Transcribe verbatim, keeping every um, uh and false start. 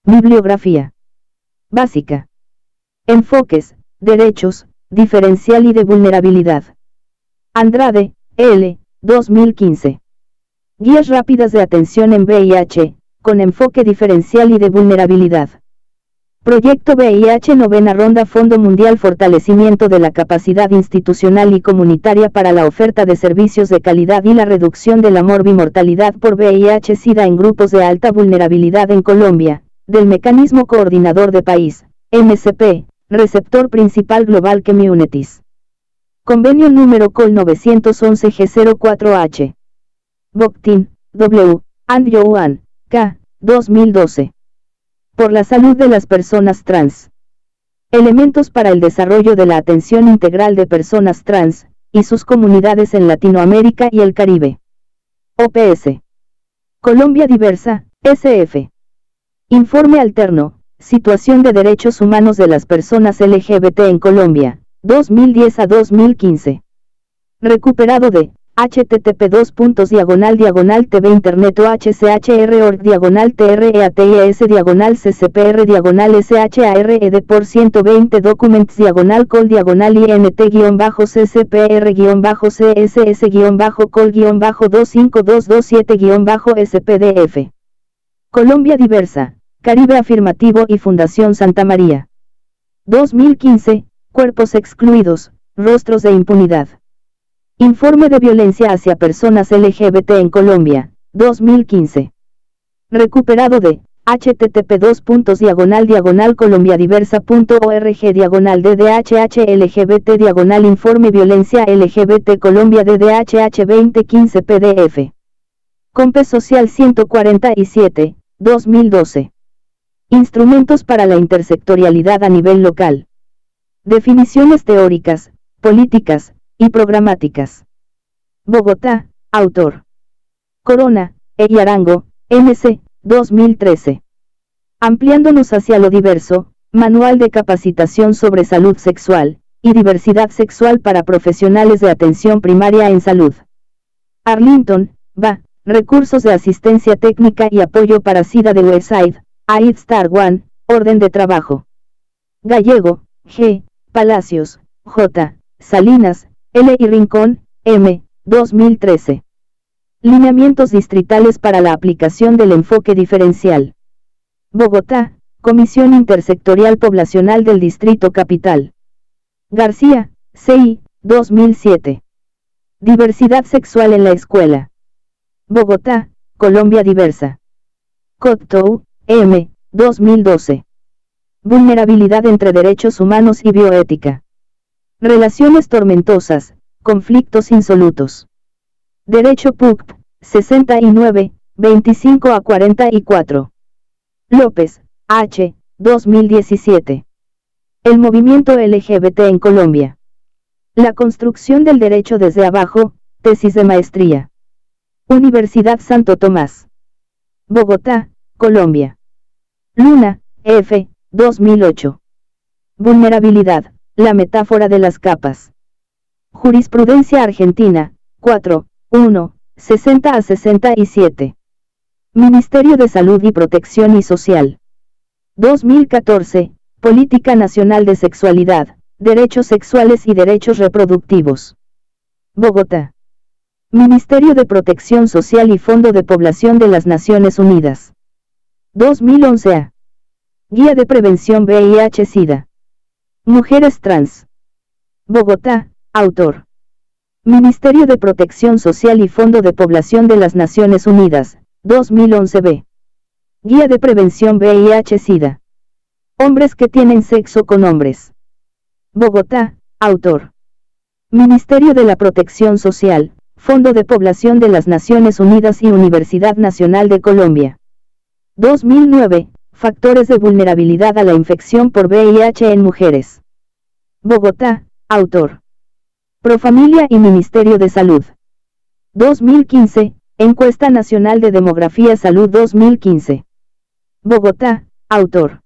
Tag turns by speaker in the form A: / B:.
A: Bibliografía básica. Enfoques, derechos, diferencial y de vulnerabilidad. Andrade, L. dos mil quince. Guías rápidas de atención en V I H, con enfoque diferencial y de vulnerabilidad. Proyecto V I H Novena Ronda Fondo Mundial Fortalecimiento de la capacidad institucional y comunitaria para la oferta de servicios de calidad y la reducción de la morbimortalidad por V I H-Sida en grupos de alta vulnerabilidad en Colombia, del Mecanismo Coordinador de País, M C P, Receptor Principal Global Communities. Convenio número C O L novecientos once G cero cuatro H. Bogtin, W. and Joan, K. dos mil doce. Por la salud de las personas trans. Elementos para el desarrollo de la atención integral de personas trans, y sus comunidades en Latinoamérica y el Caribe. O P S. Colombia Diversa, S F. Informe alterno, Situación de Derechos Humanos de las Personas L G B T en Colombia, dos mil diez a dos mil quince. Recuperado de http dos puntos diagonal diagonal tv internet o hchr.org diagonal treaties diagonal ccpr diagonal shared por ciento veinte documents diagonal col diagonal int guión bajo ccpr guión bajo css guión bajo col guión bajo dos cinco dos dos siete guión bajo spdf. Colombia Diversa, Caribe Afirmativo y Fundación Santa María. dos mil quince, Cuerpos excluidos, rostros de impunidad. Informe de violencia hacia personas L G B T en Colombia, dos mil quince. Recuperado de http dos puntos diagonal diagonal colombiadiversa.org diagonal ddhh lgbt diagonal informe violencia L G B T Colombia ddhh veinte quince pdf. Compe Social ciento cuarenta y siete, dos mil doce. Instrumentos para la intersectorialidad a nivel local. Definiciones teóricas, políticas y programáticas. Bogotá, autor. Corona, E. y Arango, M C, dos mil trece. Ampliándonos hacia lo diverso, Manual de Capacitación sobre Salud Sexual, y Diversidad Sexual para Profesionales de Atención Primaria en Salud. Arlington, B A, Recursos de Asistencia Técnica y Apoyo para SIDA de Westside, A I D Star One, Orden de Trabajo. Gallego, G, Palacios, J, Salinas, L. y Rincón, M, dos mil trece. Lineamientos distritales para la aplicación del enfoque diferencial. Bogotá, Comisión Intersectorial Poblacional del Distrito Capital. García, C I, dos mil siete. Diversidad sexual en la escuela. Bogotá, Colombia Diversa. Cottow, M, dos mil doce. Vulnerabilidad entre derechos humanos y bioética. Relaciones tormentosas, conflictos insolutos. Derecho P U C P, sesenta y nueve, veinticinco a cuarenta y cuatro. López, H, dos mil diecisiete. El movimiento L G B T en Colombia. La construcción del derecho desde abajo, tesis de maestría. Universidad Santo Tomás. Bogotá, Colombia. Luna, F, dos mil ocho. Vulnerabilidad, la metáfora de las capas. Jurisprudencia Argentina, cuatro, uno, sesenta a sesenta y siete. Ministerio de Salud y Protección y Social. dos mil catorce, Política Nacional de Sexualidad, Derechos Sexuales y Derechos Reproductivos. Bogotá. Ministerio de Protección Social y Fondo de Población de las Naciones Unidas. dos mil once A. Guía de Prevención V I H-Sida. Mujeres trans. Bogotá, autor. Ministerio de Protección Social y Fondo de Población de las Naciones Unidas, dos mil once B. Guía de Prevención V I H-Sida. Hombres que tienen sexo con hombres. Bogotá, autor. Ministerio de la Protección Social, Fondo de Población de las Naciones Unidas y Universidad Nacional de Colombia. dos mil nueve, Factores de vulnerabilidad a la infección por V I H en mujeres. Bogotá, autor. Profamilia y Ministerio de Salud. dos mil quince, Encuesta Nacional de Demografía Salud dos mil quince. Bogotá, autor.